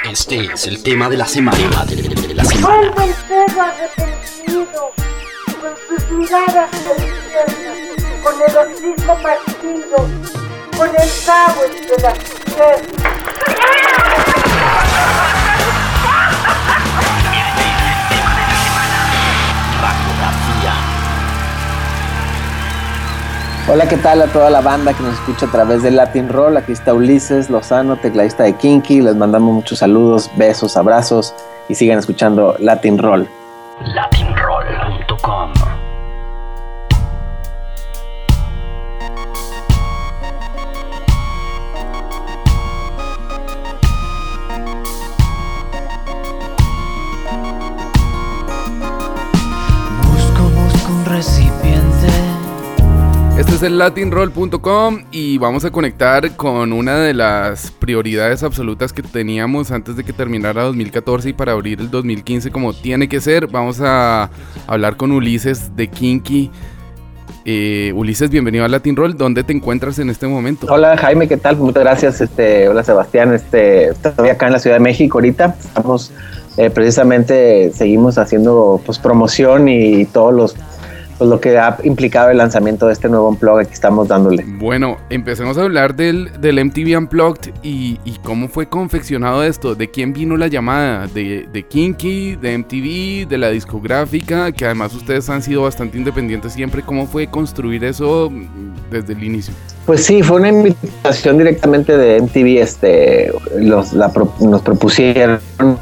Este es el tema de la semana. Vuelve el perro arrepentido, con sus miradas perdidas, con el hocico partido, con el rabo entre las piernas. Hola, ¿qué tal a toda la banda que nos escucha a través de Latin Roll? Aquí está Ulises Lozano, tecladista de Kinky. Les mandamos muchos saludos, besos, abrazos y sigan escuchando Latin Roll. Latinroll.com. Busco un recipiente. Este es el latinroll.com y vamos a conectar con una de las prioridades absolutas que teníamos antes de que terminara 2014 y para abrir el 2015 como tiene que ser. Vamos a hablar con Ulises de Kinky. Ulises, bienvenido a Latin Roll. ¿Dónde te encuentras en este momento? Hola Jaime, ¿qué tal? Muchas gracias. Hola Sebastián. Estoy acá en la Ciudad de México ahorita. Estamos precisamente seguimos haciendo pues promoción y todos lo que ha implicado el lanzamiento de este nuevo Unplugged que estamos dándole. Bueno, empecemos a hablar del MTV Unplugged y cómo fue confeccionado esto. ¿De quién vino la llamada? ¿De Kinky? ¿De MTV? ¿De la discográfica? Que además ustedes han sido bastante independientes siempre. ¿Cómo fue construir eso desde el inicio? Pues sí, fue una invitación directamente de MTV, nos propusieron,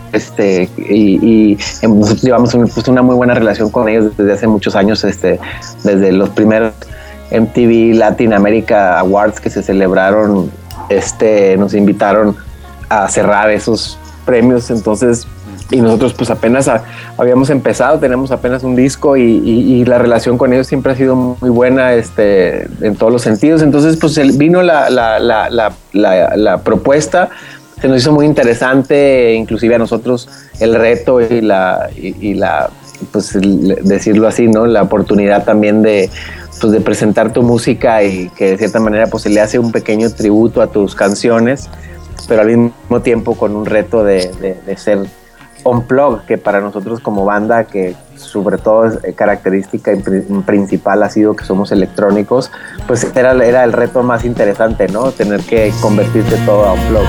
y nosotros llevamos una muy buena relación con ellos desde hace muchos años, desde los primeros MTV Latin America Awards que se celebraron, nos invitaron a cerrar esos premios, entonces, y nosotros pues apenas habíamos empezado, tenemos apenas un disco y la relación con ellos siempre ha sido muy buena en todos los sentidos. Entonces pues vino la propuesta, se nos hizo muy interesante, inclusive a nosotros el reto pues decirlo así, ¿no? La oportunidad también de presentar tu música y que de cierta manera pues se le hace un pequeño tributo a tus canciones, pero al mismo tiempo con un reto de ser Unplugged, que para nosotros como banda, que sobre todo es característica principal ha sido que somos electrónicos, pues era el reto más interesante, ¿no? Tener que convertirte todo a Unplugged.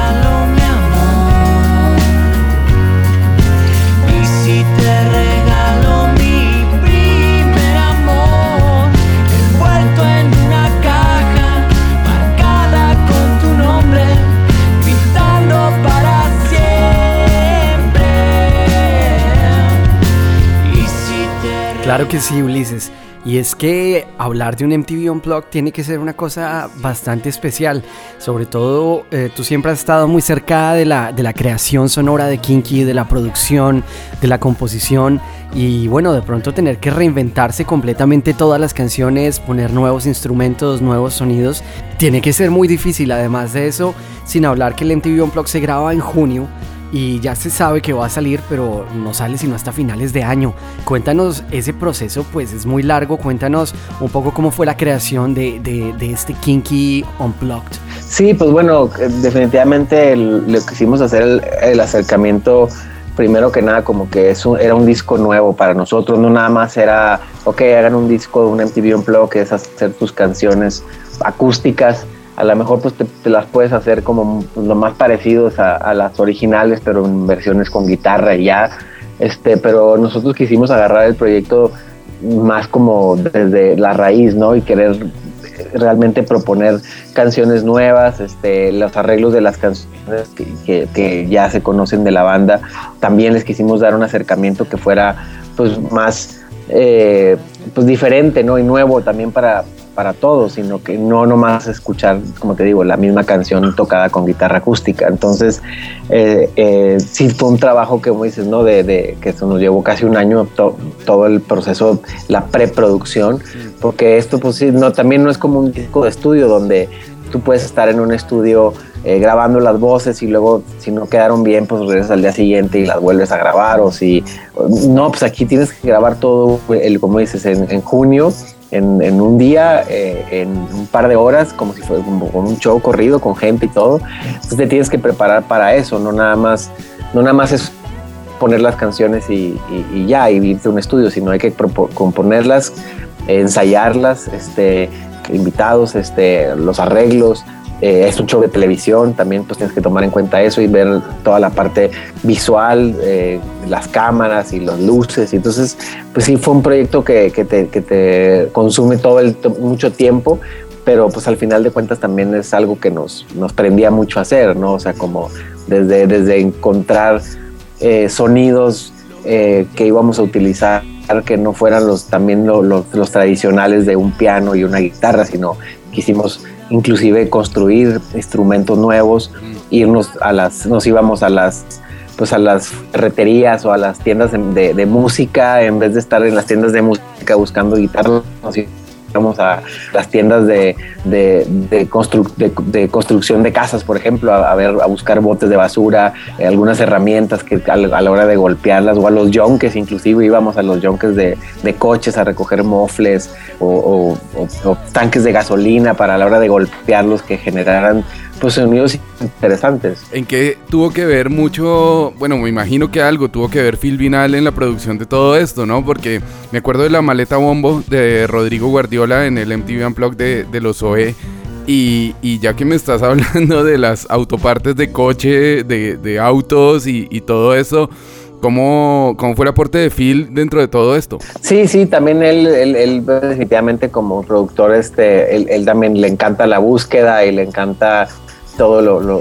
Claro que sí, Ulises. Y es que hablar de un MTV Unplugged tiene que ser una cosa bastante especial. Sobre todo, tú siempre has estado muy cerca de la creación sonora de Kinky, de la producción, de la composición. Y bueno, de pronto tener que reinventarse completamente todas las canciones, poner nuevos instrumentos, nuevos sonidos, tiene que ser muy difícil. Además de eso, sin hablar que el MTV Unplugged se graba en junio. Y ya se sabe que va a salir, pero no sale sino hasta finales de año. Cuéntanos ese proceso, pues es muy largo. Cuéntanos un poco cómo fue la creación de este Kinky Unplugged. Sí, pues bueno, definitivamente lo que quisimos hacer el acercamiento, primero que nada, como que era un disco nuevo para nosotros. No nada más era, hagan un disco de un MTV Unplugged, que es hacer tus canciones acústicas. A lo mejor pues te las puedes hacer como lo más parecidos a las originales, pero en versiones con guitarra y ya. Pero nosotros quisimos agarrar el proyecto más como desde la raíz, ¿no? Y querer realmente proponer canciones nuevas, los arreglos de las canciones que ya se conocen de la banda. También les quisimos dar un acercamiento que fuera pues más pues diferente, ¿no? Y nuevo también para todos, sino que no nomás escuchar, como te digo, la misma canción tocada con guitarra acústica. Entonces, sí fue un trabajo que, como dices, ¿no? De que eso nos llevó casi un año, todo el proceso, la preproducción, porque esto, pues sí, también no es como un disco de estudio donde tú puedes estar en un estudio grabando las voces y luego, si no quedaron bien, pues regresas al día siguiente y las vuelves a grabar, no, pues aquí tienes que grabar todo, como dices, en junio, en un día, en un par de horas, como si fuera con un show corrido con gente y todo. Entonces te tienes que preparar para eso, no nada más no nada más es poner las canciones y ya, y irte a un estudio, sino hay que componerlas, ensayarlas, invitados, los arreglos. Es un show de televisión, también pues tienes que tomar en cuenta eso y ver toda la parte visual, las cámaras y las luces. Y entonces, pues sí, fue un proyecto que te consume mucho tiempo, pero pues al final de cuentas también es algo que nos prendía mucho a hacer, ¿no? O sea, como desde encontrar sonidos que íbamos a utilizar, que no fueran los tradicionales de un piano y una guitarra, sino quisimos inclusive construir instrumentos nuevos, nos íbamos a las ferreterías o a las tiendas de música, en vez de estar en las tiendas de música buscando guitarras, nos íbamos a las tiendas de construcción de casas, por ejemplo, a buscar botes de basura, algunas herramientas que a la hora de golpearlas, o a los yunques, inclusive íbamos a los yunques de coches a recoger mofles o tanques de gasolina para a la hora de golpearlos que generaran pues sonidos interesantes. ¿En qué tuvo que ver mucho? Bueno, me imagino que algo tuvo que ver Phil Vinal en la producción de todo esto, ¿no? Porque me acuerdo de la maleta bombo de Rodrigo Guardiola en el MTV Unplugged de los OE. Y ya que me estás hablando de las autopartes de coche, de autos y todo eso, ¿cómo fue el aporte de Phil dentro de todo esto? Sí, también él definitivamente como productor, él también le encanta la búsqueda y le encanta todo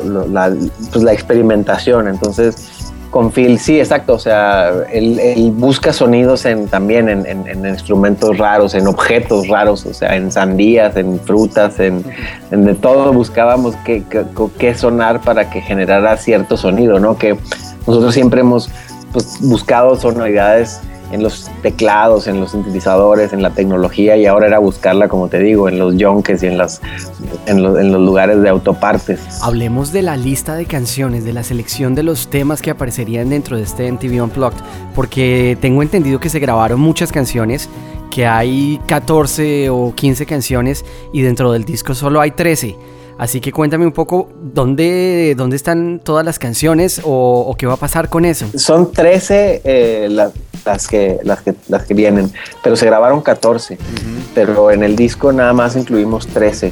la experimentación. Entonces con Phil, sí, exacto, o sea, él busca sonidos también en instrumentos raros, en objetos raros, o sea, en sandías, en frutas, en de todo buscábamos qué sonar para que generara cierto sonido, ¿no? Que nosotros siempre hemos buscado sonoridades en los teclados, en los sintetizadores, en la tecnología, y ahora era buscarla, como te digo, en los yunques y en los lugares de autopartes. Hablemos de la lista de canciones, de la selección de los temas que aparecerían dentro de este MTV Unplugged, porque tengo entendido que se grabaron muchas canciones, que hay 14 o 15 canciones y dentro del disco solo hay 13. Así que cuéntame un poco dónde están todas las canciones o qué va a pasar con eso. Son 13 las que vienen, pero se grabaron 14. Uh-huh. Pero en el disco nada más incluimos 13.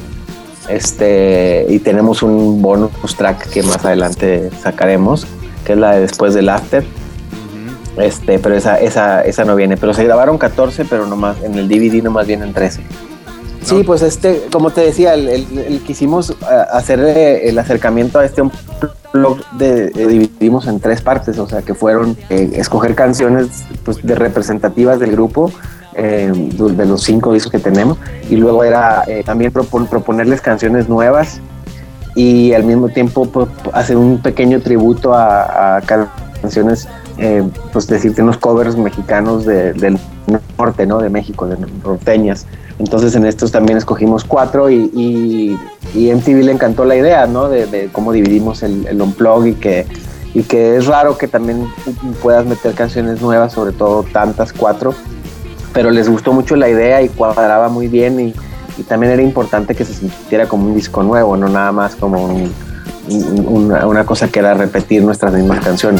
Y tenemos un bonus track que más adelante sacaremos, que es la de Después del After. Uh-huh. Pero esa no viene. Pero se grabaron 14, pero nomás en el DVD nomás vienen 13. Sí, pues como te decía, quisimos hacer el acercamiento a blog dividimos en 3 partes, o sea, que fueron escoger canciones pues, representativas del grupo, de los 5 discos que tenemos, y luego era también proponerles canciones nuevas y al mismo tiempo pues, hacer un pequeño tributo a canciones, pues decirte unos covers mexicanos del norte, ¿no? De México, de norteñas. Entonces en estos también escogimos 4 y MTV le encantó la idea, ¿no? De cómo dividimos el unplug y que es raro que también puedas meter canciones nuevas, sobre todo tantas, 4, pero les gustó mucho la idea y cuadraba muy bien y también era importante que se sintiera como un disco nuevo, no nada más como una cosa que era repetir nuestras mismas canciones.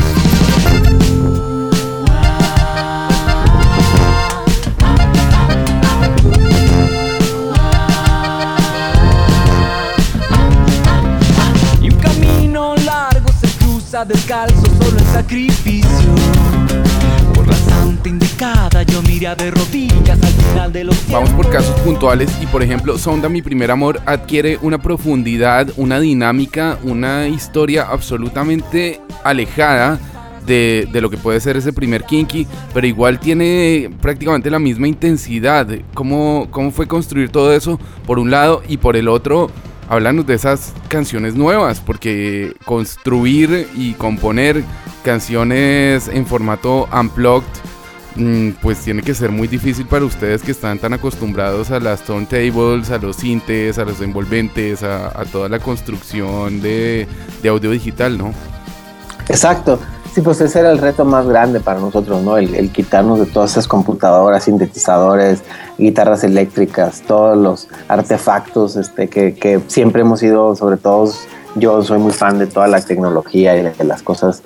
Descalzo, solo el sacrificio. Por la santa indicada yo miré de rodillas al final de los tiempos. Vamos por casos puntuales y por ejemplo Sonda Mi Primer Amor adquiere una profundidad, una dinámica, una historia absolutamente alejada de lo que puede ser ese primer Kinky, pero igual tiene prácticamente la misma intensidad. ¿Cómo fue construir todo eso por un lado y por el otro? Háblanos de esas canciones nuevas, porque construir y componer canciones en formato unplugged, pues tiene que ser muy difícil para ustedes que están tan acostumbrados a las turntables, a los sintes, a los envolventes, a toda la construcción de audio digital, ¿no? Exacto. Sí, pues ese era el reto más grande para nosotros, ¿no? El quitarnos de todas esas computadoras, sintetizadores, guitarras eléctricas, todos los artefactos que siempre hemos sido, sobre todo yo soy muy fan de toda la tecnología y de las cosas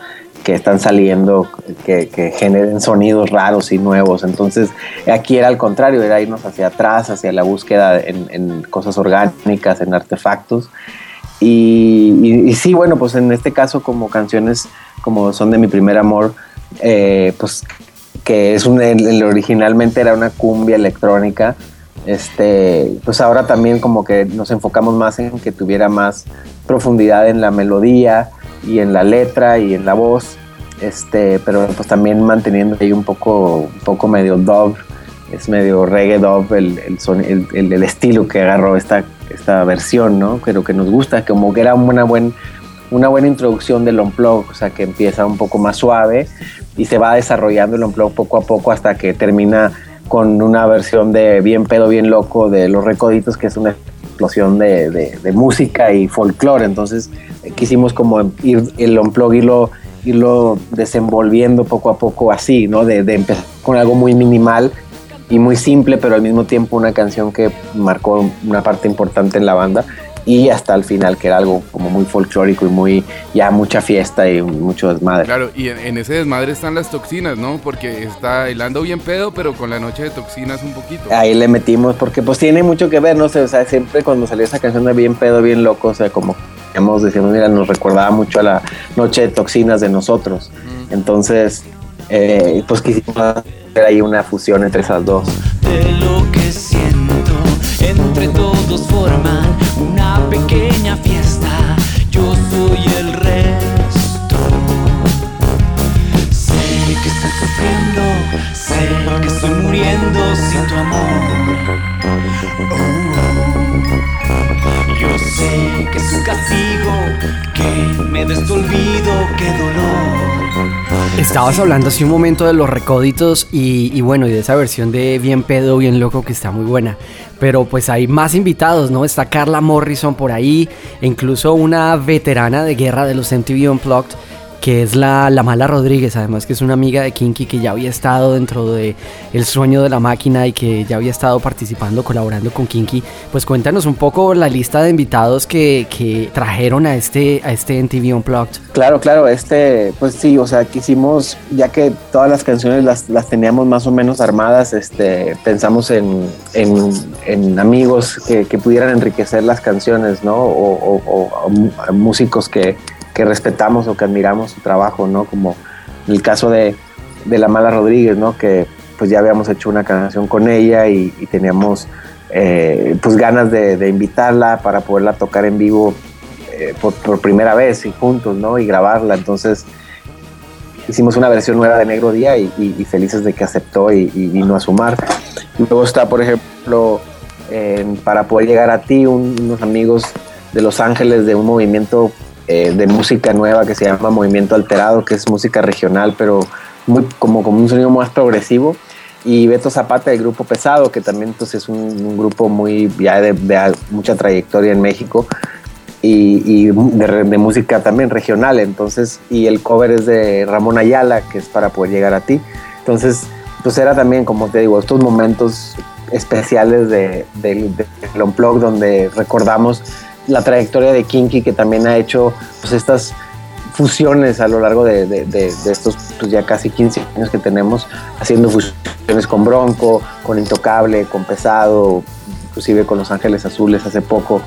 que están saliendo, que generen sonidos raros y nuevos. Entonces aquí era al contrario, era irnos hacia atrás, hacia la búsqueda en cosas orgánicas, en artefactos. Y sí, bueno, pues en este caso como canciones como Son de mi primer amor, pues que es originalmente era una cumbia electrónica, pues ahora también como que nos enfocamos más en que tuviera más profundidad en la melodía y en la letra y en la voz, pero pues también manteniendo ahí un poco medio dub, es medio reggae dub el estilo que agarró esta versión, ¿no? Pero que nos gusta, como que era una buena introducción del Unplugged, o sea, que empieza un poco más suave y se va desarrollando el Unplugged poco a poco hasta que termina con una versión de Bien Pedo, Bien Loco de Los Recoditos, que es una explosión de música y folclore. Entonces quisimos como el Unplugged irlo desenvolviendo poco a poco así, ¿no? De empezar con algo muy minimal y muy simple, pero al mismo tiempo una canción que marcó una parte importante en la banda, y hasta el final, que era algo como muy folclórico y mucha fiesta y mucho desmadre. Claro, y en ese desmadre están las toxinas, ¿no? Porque está el Ando Bien Pedo, pero con la noche de toxinas un poquito. Ahí le metimos, porque pues tiene mucho que ver, no sé, o sea, siempre cuando salió esa canción de Bien Pedo, Bien Loco, o sea, como decíamos, mira, nos recordaba mucho a la noche de toxinas de nosotros. Entonces, pues quisimos hacer ahí una fusión entre esas dos. De lo que siento, entre todos forman una pequeña fiesta. Yo soy el resto. Sé que estoy sufriendo, sé que estoy muriendo sin tu amor. Yo sé que es un castigo, que me des tu olvido, qué dolor. Estabas hablando hace un momento de Los Recoditos y bueno, y de esa versión de Bien Pedo, Bien Loco, que está muy buena. Pero pues hay más invitados, ¿no? Está Carla Morrison por ahí, e incluso una veterana de guerra de los MTV Unplugged, que es la Mala Rodríguez, además que es una amiga de Kinky que ya había estado dentro de El Sueño de la Máquina y que ya había estado participando, colaborando con Kinky. Pues cuéntanos un poco la lista de invitados que trajeron a este MTV Unplugged. Claro, pues sí, o sea, quisimos, ya que todas las canciones las teníamos más o menos armadas, pensamos en amigos que pudieran enriquecer las canciones, ¿no? O músicos que respetamos o que admiramos su trabajo, ¿no? Como el caso de la Mala Rodríguez, ¿no? Que pues ya habíamos hecho una canción con ella y teníamos pues ganas de invitarla para poderla tocar en vivo por primera vez y juntos, ¿no? Y grabarla. Entonces hicimos una versión nueva de Negro Día y felices de que aceptó y vino a sumar. Luego está, por ejemplo, Para Poder Llegar a Ti, unos amigos de Los Ángeles de un movimiento de música nueva que se llama Movimiento Alterado, que es música regional, pero muy como un sonido más progresivo. Y Beto Zapata, del Grupo Pesado, que también pues, es un grupo muy ya de mucha trayectoria en México y de música también regional. Entonces, y el cover es de Ramón Ayala, que es Para Poder Llegar a Ti. Entonces, pues era también, como te digo, estos momentos especiales del Unplugged, donde recordamos la trayectoria de Kinky, que también ha hecho pues estas fusiones a lo largo de estos pues, ya casi 15 años que tenemos, haciendo fusiones con Bronco, con Intocable, con Pesado, inclusive con Los Ángeles Azules hace poco,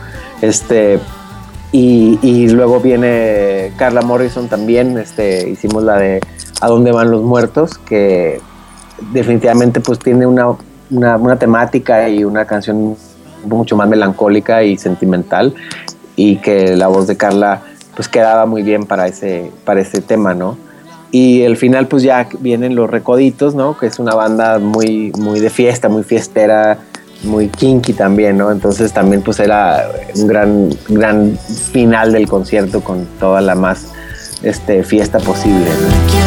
y luego viene Carla Morrison también, hicimos la de ¿A dónde van los muertos?, que definitivamente pues tiene una temática y una canción mucho más melancólica y sentimental, y que la voz de Carla pues quedaba muy bien para ese tema, ¿no? Y al final pues ya vienen Los Recoditos, ¿no? Que es una banda muy de fiesta, muy fiestera, muy kinky también, ¿no? Entonces también pues era un gran final del concierto con toda la más fiesta posible, ¿no?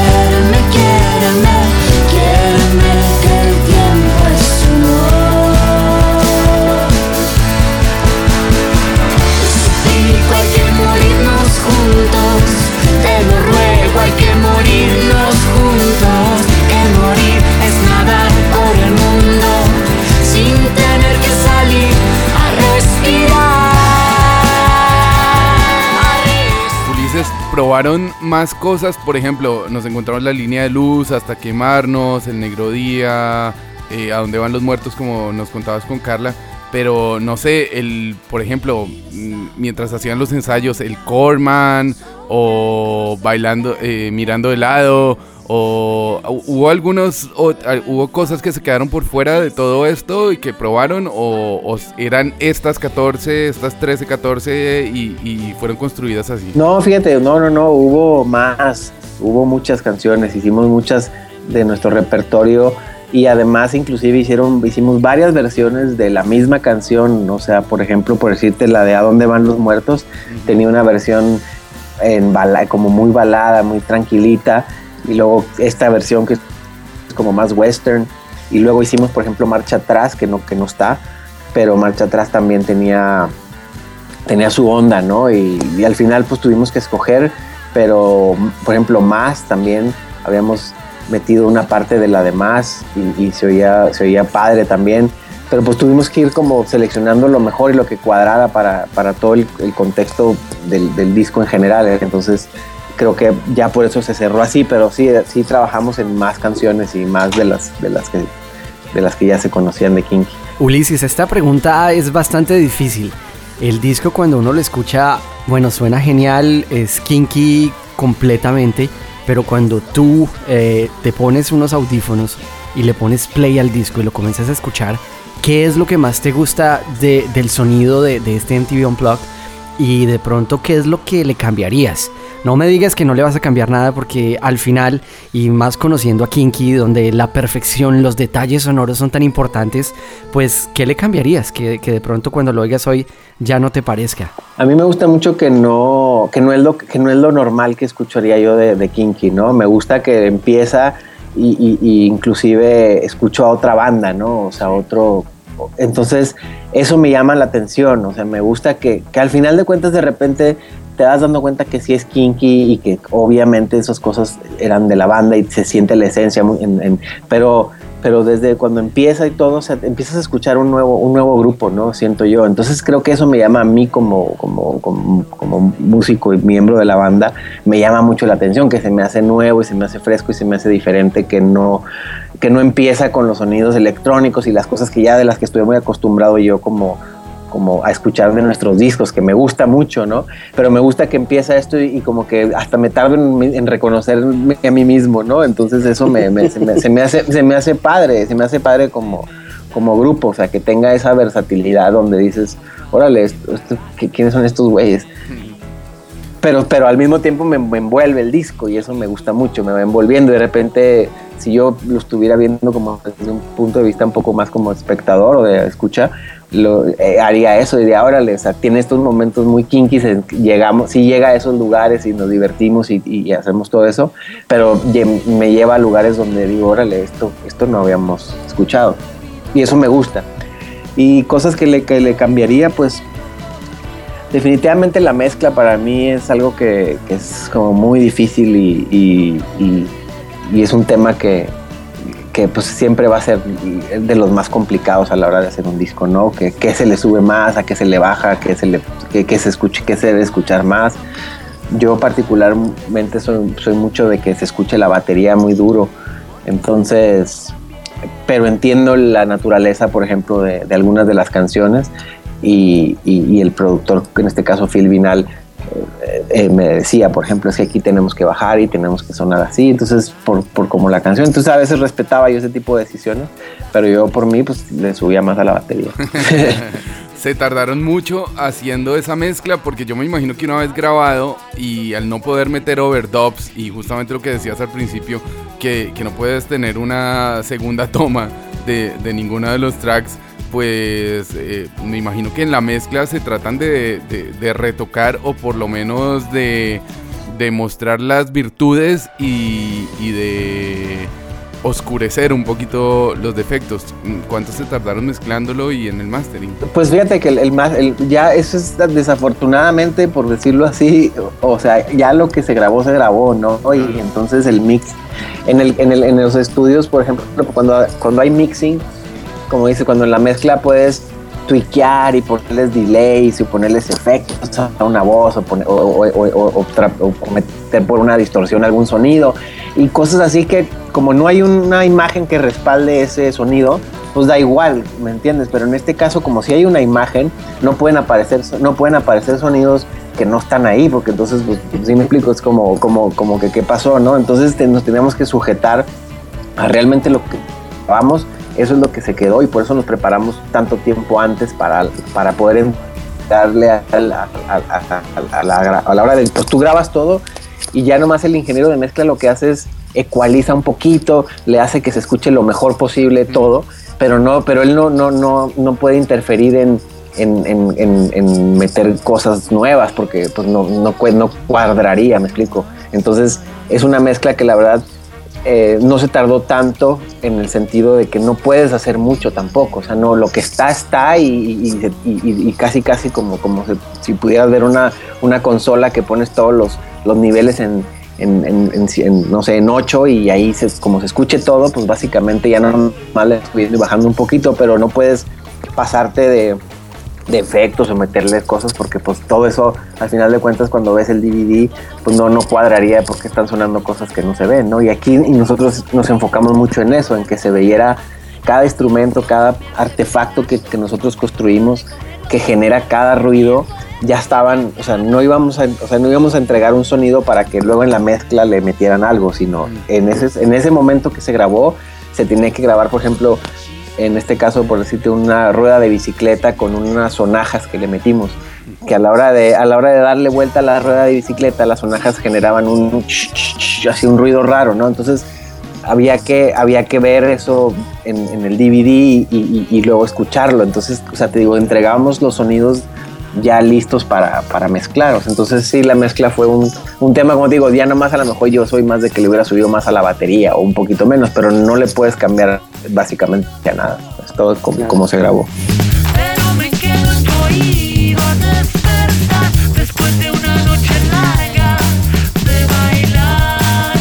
probaron más cosas, por ejemplo, nos encontramos la línea de luz, Hasta quemarnos, El negro día, A dónde van los muertos, como nos contabas con Carla, pero no sé, por ejemplo, mientras hacían los ensayos, el Corman, o bailando, mirando de lado, o hubo cosas que se quedaron por fuera de todo esto y que probaron, o eran estas 14, estas 13, 14 y fueron construidas así. No, fíjate, no, hubo más, hubo muchas canciones, hicimos muchas de nuestro repertorio y además inclusive hicimos varias versiones de la misma canción, o sea, por ejemplo, por decirte la de A dónde van los muertos, tenía una versión como muy balada, muy tranquilita, y luego esta versión que es como más western, y luego hicimos por ejemplo Marcha Atrás, que no está, pero Marcha Atrás también tenía su onda, ¿no? Y al final pues tuvimos que escoger, pero por ejemplo Más también habíamos metido una parte de la de Más y se oía padre también, pero pues tuvimos que ir como seleccionando lo mejor y lo que cuadrara para todo el contexto del disco en general, entonces creo que ya por eso se cerró así, pero sí trabajamos en más canciones y más de las que ya se conocían de Kinky. Ulises, esta pregunta es bastante difícil. El disco, cuando uno lo escucha, bueno, suena genial, es Kinky completamente, pero cuando tú te pones unos audífonos y le pones play al disco y lo comienzas a escuchar, ¿qué es lo que más te gusta del sonido de este MTV Unplugged? Y de pronto, ¿qué es lo que le cambiarías? No me digas que no le vas a cambiar nada, porque al final, y más conociendo a Kinky, donde la perfección, los detalles sonoros son tan importantes, pues, ¿qué le cambiarías? Que de pronto cuando lo oigas hoy ya no te parezca. A mí me gusta mucho que no es lo normal que escucharía yo de Kinky, ¿no? Me gusta que empieza y inclusive escucho a otra banda, ¿no? O sea, otro... Entonces, eso me llama la atención, o sea, me gusta que al final de cuentas de repente te vas dando cuenta que sí es Kinky y que obviamente esas cosas eran de la banda y se siente la esencia, pero desde cuando empieza y todo, o sea, empiezas a escuchar un nuevo grupo, ¿no? Siento yo. Entonces creo que eso me llama a mí como músico y miembro de la banda, me llama mucho la atención, que se me hace nuevo y se me hace fresco y se me hace diferente, que no empieza con los sonidos electrónicos y las cosas que ya de las que estoy muy acostumbrado yo como a escuchar de nuestros discos, que me gusta mucho, ¿no? Pero me gusta que empieza esto y como que hasta me tardo en reconocerme a mí mismo, ¿no? Entonces eso se me hace padre como grupo, o sea, que tenga esa versatilidad donde dices, órale, ¿quiénes son estos güeyes? Pero al mismo tiempo me envuelve el disco y eso me gusta mucho, me va envolviendo. De repente, si yo lo estuviera viendo como desde un punto de vista un poco más como espectador o de escucha, haría eso, diría, órale, o sea, tiene estos momentos muy kinky, llega a esos lugares y nos divertimos y hacemos todo eso, pero me lleva a lugares donde digo, órale, esto no habíamos escuchado y eso me gusta. Y cosas que le cambiaría, pues definitivamente la mezcla para mí es algo que es como muy difícil y es un tema que pues siempre va a ser de los más complicados a la hora de hacer un disco, ¿no? Que se le sube más, a qué se le baja, que se escuche, que se debe escuchar más. Yo particularmente soy mucho de que se escuche la batería muy duro, entonces, pero entiendo la naturaleza, por ejemplo, de algunas de las canciones y el productor, en este caso Phil Vinal, me decía, por ejemplo, es que aquí tenemos que bajar y tenemos que sonar así, entonces por como la canción, entonces a veces respetaba yo ese tipo de decisiones, pero yo por mí pues le subía más a la batería. Se tardaron mucho haciendo esa mezcla, porque yo me imagino que una vez grabado y al no poder meter overdubs y justamente lo que decías al principio, que no puedes tener una segunda toma de ninguno de los tracks, pues me imagino que en la mezcla se tratan de retocar o por lo menos de mostrar las virtudes y de oscurecer un poquito los defectos. ¿Cuánto se tardaron mezclándolo y en el mastering? Pues fíjate que ya eso es desafortunadamente, por decirlo así, o sea, ya lo que se grabó, ¿no? Y entonces el mix en los estudios, por ejemplo, cuando hay mixing, como dice, cuando en la mezcla puedes tweakear y ponerles delays y ponerles efectos a una voz o meter por una distorsión algún sonido y cosas así que como no hay una imagen que respalde ese sonido, pues da igual, ¿me entiendes? Pero en este caso, como si hay una imagen, no pueden aparecer sonidos que no están ahí, porque entonces, pues sí me explico, es como que qué pasó, ¿no? Entonces nos tenemos que sujetar a realmente lo que vamos. Eso es lo que se quedó y por eso nos preparamos tanto tiempo antes para poder darle a la hora de, pues tú grabas todo y ya nomás el ingeniero de mezcla lo que hace es ecualiza un poquito, le hace que se escuche lo mejor posible todo, pero él no puede interferir en meter cosas nuevas porque pues no cuadraría, me explico. Entonces es una mezcla que la verdad no se tardó tanto en el sentido de que no puedes hacer mucho tampoco, o sea, no, lo que está y casi como si pudieras ver una consola que pones todos los niveles no sé, en 8 y ahí como se escuche todo, pues básicamente ya no más le estoy bajando un poquito, pero no puedes pasarte de efectos o meterle cosas porque pues todo eso al final de cuentas cuando ves el DVD pues no cuadraría porque están sonando cosas que no se ven, ¿no? Y aquí nosotros nos enfocamos mucho en eso, en que se viera cada instrumento, cada artefacto que nosotros construimos que genera cada ruido, ya estaban, o sea, no íbamos a entregar un sonido para que luego en la mezcla le metieran algo, sino en ese momento que se grabó se tenía que grabar, por ejemplo, en este caso, por decirte, una rueda de bicicleta con unas sonajas que le metimos, que a la hora de darle vuelta a la rueda de bicicleta, las sonajas generaban así un ruido raro, ¿no? Entonces había que ver eso en el DVD y luego escucharlo. Entonces, o sea, te digo, entregábamos los sonidos ya listos para mezclaros. Entonces sí, la mezcla fue un tema, como te digo, ya nomás a lo mejor yo soy más de que le hubiera subido más a la batería o un poquito menos, pero no le puedes cambiar básicamente a nada. Es todo como se grabó. Pero me quedo en tu oído a despertar después de una noche larga de bailar.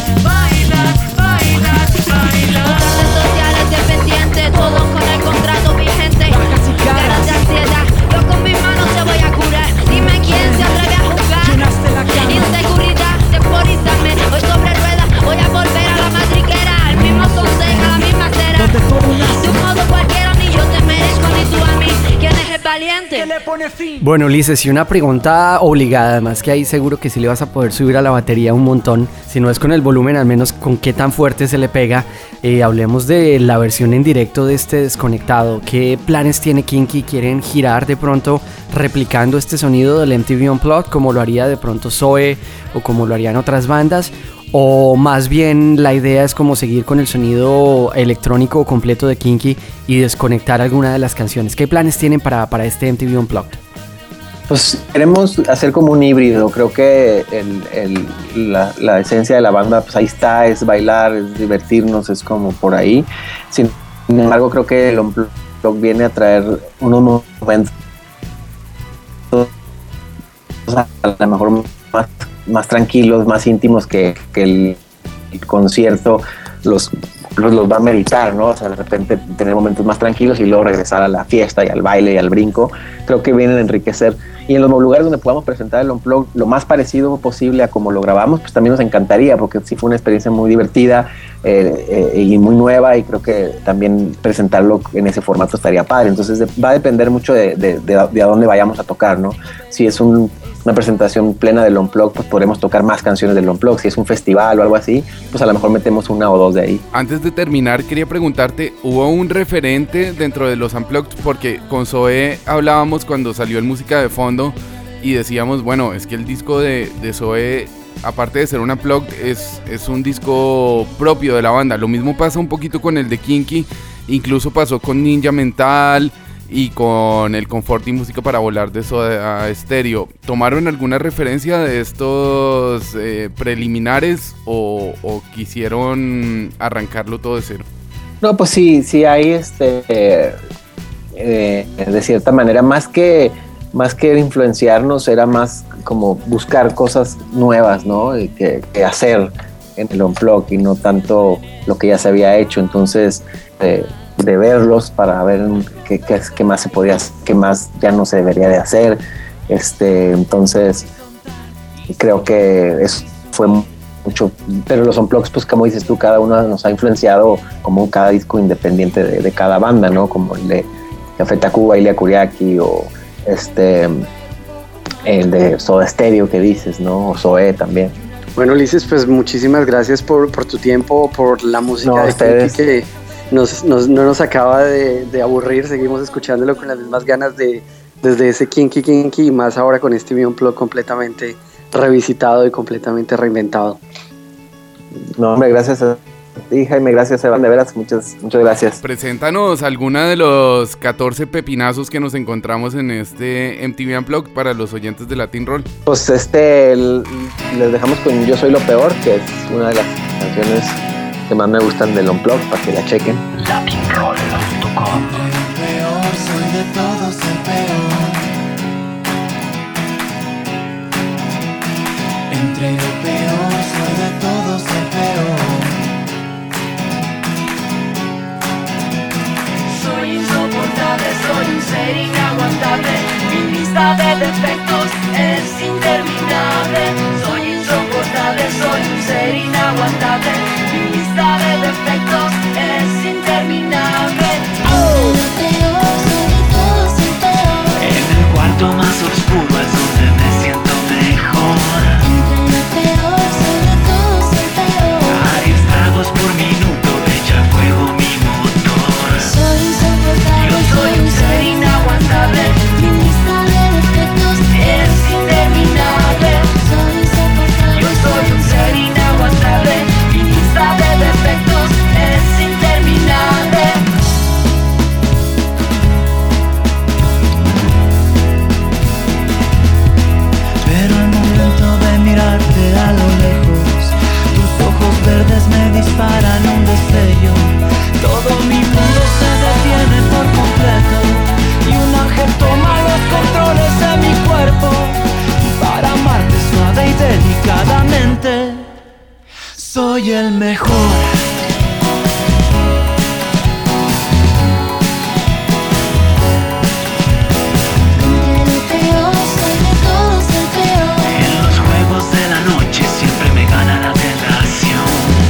Redes sociales dependientes, todos con el contrato vigente. Ganas de ansiedad, yo con mis manos te voy a curar. Dime quién se atreve a jugar. Inseguridad, temporizarme. Hoy sobre ruedas, voy a volver a la matriquera. Al mismo consejo, a la misma cera. De un modo cualquiera, ni yo te merezco, ni tú a mí. ¿Quién es el valiente? Bueno, Ulises, y una pregunta obligada, además que ahí seguro que sí le vas a poder subir a la batería un montón, si no es con el volumen, al menos con qué tan fuerte se le pega. Hablemos de la versión en directo de este Desconectado. ¿Qué planes tiene Kinky? ¿Quieren girar de pronto replicando este sonido del MTV Unplugged como lo haría de pronto Zoe o como lo harían otras bandas? ¿O más bien la idea es como seguir con el sonido electrónico completo de Kinky y desconectar alguna de las canciones? ¿Qué planes tienen para este MTV Unplugged? Pues queremos hacer como un híbrido. Creo que la esencia de la banda, pues ahí está, es bailar, es divertirnos, es como por ahí. Sin embargo, creo que el Unplugged viene a traer unos momentos a lo mejor más tranquilos, más íntimos que el concierto los va a meritar, ¿no? O sea, de repente tener momentos más tranquilos y luego regresar a la fiesta y al baile y al brinco, creo que vienen a enriquecer. Y en los lugares donde podamos presentar el Unplugged lo más parecido posible a como lo grabamos, pues también nos encantaría, porque sí fue una experiencia muy divertida y muy nueva, y creo que también presentarlo en ese formato estaría padre. Entonces va a depender mucho de a dónde vayamos a tocar, ¿no? Si es una presentación plena del Unplugged, pues podremos tocar más canciones del Unplugged. Si es un festival o algo así, pues a lo mejor metemos una o dos de ahí. Antes de terminar, quería preguntarte, ¿hubo un referente dentro de los Unplugged? Porque con Zoe hablábamos cuando salió el Música de Fondo y decíamos, bueno, es que el disco de Zoe, aparte de ser un Unplugged, es un disco propio de la banda. Lo mismo pasa un poquito con el de Kinky, incluso pasó con Ninja Mental y con el Confort y Música para Volar de Soda Stereo. ¿Tomaron alguna referencia de estos preliminares o quisieron arrancarlo todo de cero? No, pues sí hay de cierta manera, más que influenciarnos, era más como buscar cosas nuevas, ¿no? Que hacer en el Unplugged y no tanto lo que ya se había hecho. Entonces de verlos para ver qué más se podía hacer, qué más ya no se debería de hacer. Entonces creo que eso fue mucho, pero los unplugs, pues como dices tú, cada uno nos ha influenciado como cada disco independiente de cada banda, ¿no? Como el de Café Tacuba, Ilia Kuriaki, o el de Soda Stereo que dices, ¿no? O Zoé también. Bueno, Ulises, pues muchísimas gracias por tu tiempo, por la música de Kinky, que no nos acaba de aburrir. Seguimos escuchándolo con las mismas ganas desde ese Kinky y más ahora con este Unplugged completamente revisitado y completamente reinventado. No, hombre, gracias a ti, Jaime, gracias, Evan, de veras, muchas gracias. Preséntanos alguna de los 14 pepinazos que nos encontramos en este MTV Unplugged para los oyentes de Latin Roll. Pues les dejamos con Yo Soy Lo Peor, que es una de las canciones que más me gustan del Unplugged, para que la chequen. LatinRoll.com. Soy de todos el peor. Entre lo peor, soy de todos el peor. Soy insoportable, soy un ser inaguantable. Mi lista de defectos es interminable. Soy insoportable, soy un ser inaguantable. Mi lista de defectos es interminable. En el cuarto más oscuro es donde me siento mejor. Hay estragos por minuto, echa fuego mi motor. Yo soy un ser inaguantable. Mi lista de defectos es interminable. Yo soy un ser inaguantable. Mi lista de defectos es interminable. Pero al momento de mirarte a lo lejos, tus ojos verdes me disparan un destello. Todo mi mundo se detiene por completo y un ángel toma los controles de mi cuerpo para amarte suave y delicadamente. Soy el mejor. En los juegos de la noche siempre me gana la tentación.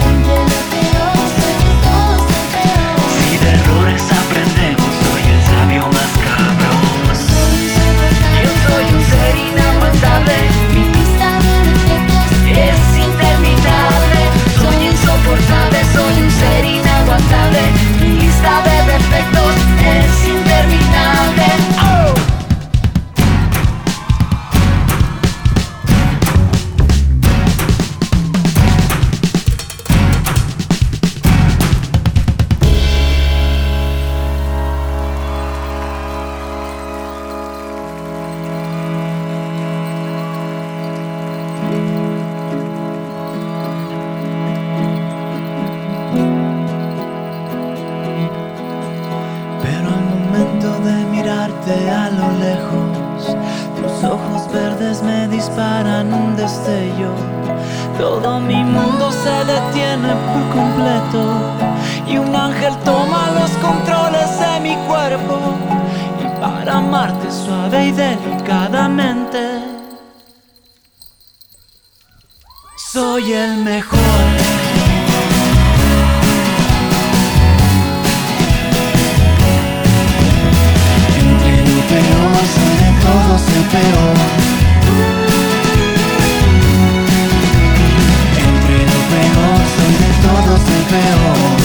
Si de errores aprendemos, soy el sabio más cabrón. Yo soy un ser inaguantable. Mi lista de defectos es interminable. Soy insoportable, soy un ser inaguantable. Mi lista de defectos es interminable. ¡Oh! Pero al momento de mirarte a lo lejos, tus ojos verdes me disparan un destello. Todo mi mundo se detiene por completo y un ángel toma los controles de mi cuerpo. Y para amarte suave y delicadamente, soy el mejor. Peor, soy de todos el peor. Entre lo peor, soy de todos el peor.